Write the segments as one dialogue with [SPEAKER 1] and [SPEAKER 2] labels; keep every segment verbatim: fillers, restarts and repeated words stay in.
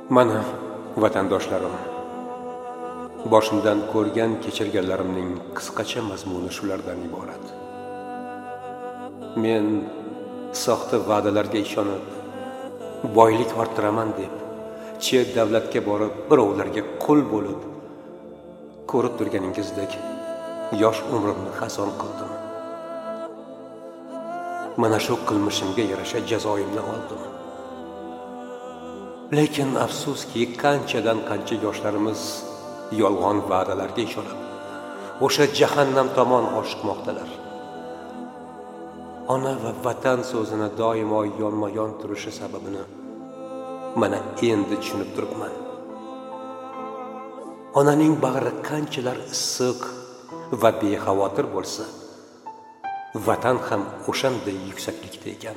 [SPEAKER 1] Mana vatandoshlarim, boshimdan ko'rgan kechirganlarimning qisqacha mazmuni shulardan iborat. Men soxta va'dalarga ishonib, boylik orttiraman deb, chet davlatga borib, birovlarga qul bo'lib, ko'rib turganingizdek, yosh umrimni xazon qildim. Mana shu qilmishimga yarasha jazoimni oldim. Lekin afsuski, qanchadan qancha yoshlarimiz yolg'on va'dalarga ishonib, o'sha jahannam tomon oshiqmoqdalar. Ona va vatan so'zini doimo yonma-yon turishi sababini mana endi tushunib turibman. Onaning bag'ri qanchalar issiq va bexavotir bo'lsa, vatan ham o'shanday yuksaklikda ekan.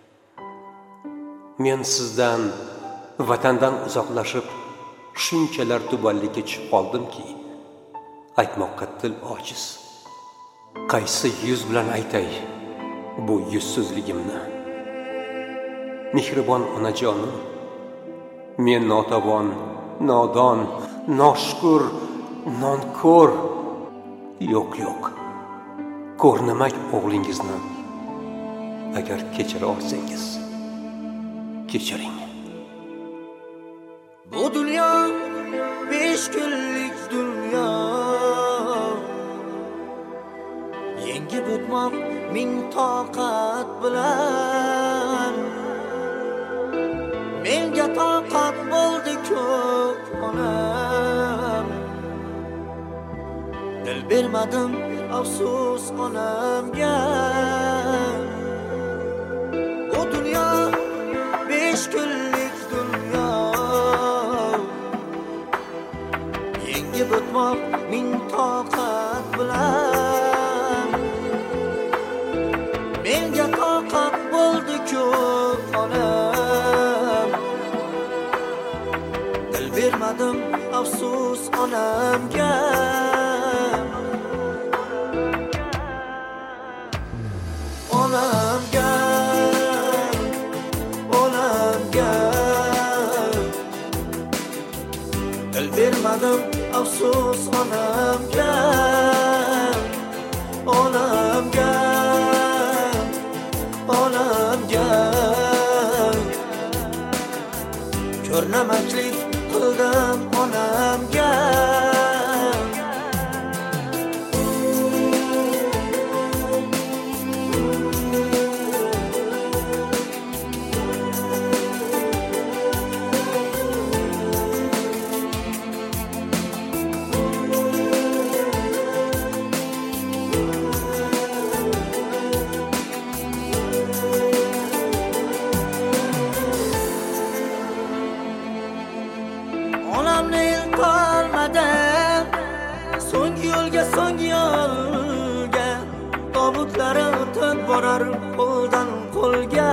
[SPEAKER 1] Men sizdan, vatandan uzoqlashib, shunchalar tubanlikka tushib qoldimki, aytmoqqa til ojiz. Qaysi yuz bilan aytay bu yuzsizligimni? Mehribon onajonim, men notavon, nodon, noshukur, nonko'r, yo'q yo'q. Ko'rnamak o'g'lingizni agar kechira olsangiz, kechiring.
[SPEAKER 2] Bu dunyo besh kunlik dunyo, yengib o'tmoq ming toqat bilan. Menga toqat bo'ldi ko'p onam, dil bermadim afsus onamga. Bu dunyo besh kunlik dunyo, yengib o'tmoq ming toqat bilan. Menga toqat bo'ldi ko'p onam, dil bermadim afsus onamga. Onamga, onamga, dil bermadim afsus onamga. Onamga, onamga, ko'rnamaklik qildim onamga. Onamni ilqolmadim, so'nggi yo'lga, so'nggi yo'lga, tobutlari o'tib borar qo'ldan qo'lga.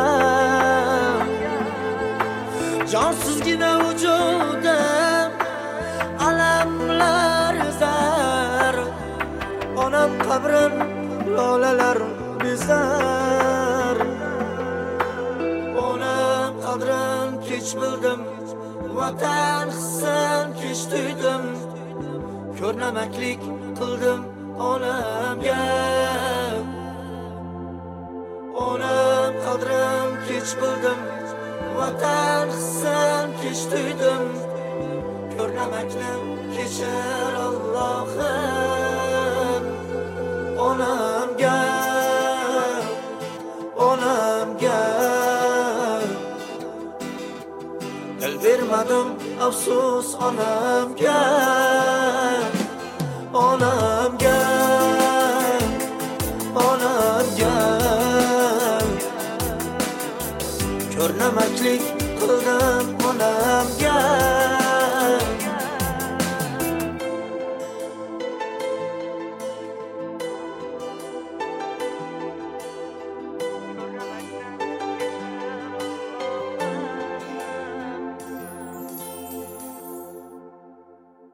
[SPEAKER 2] Jonsizgina vujudim alamlar zar, onam qabrin lolalar bezar. Onam qadrin kech bildim, vatan hissan kech tuydim. Ko'rnamaklik qildim onamga. Onam qadrin kech bildim, vatan hissan kech tuydim. Ko'rnamakni kechir Allohim. Onamga, onamga, dil bermadim afsus onamga.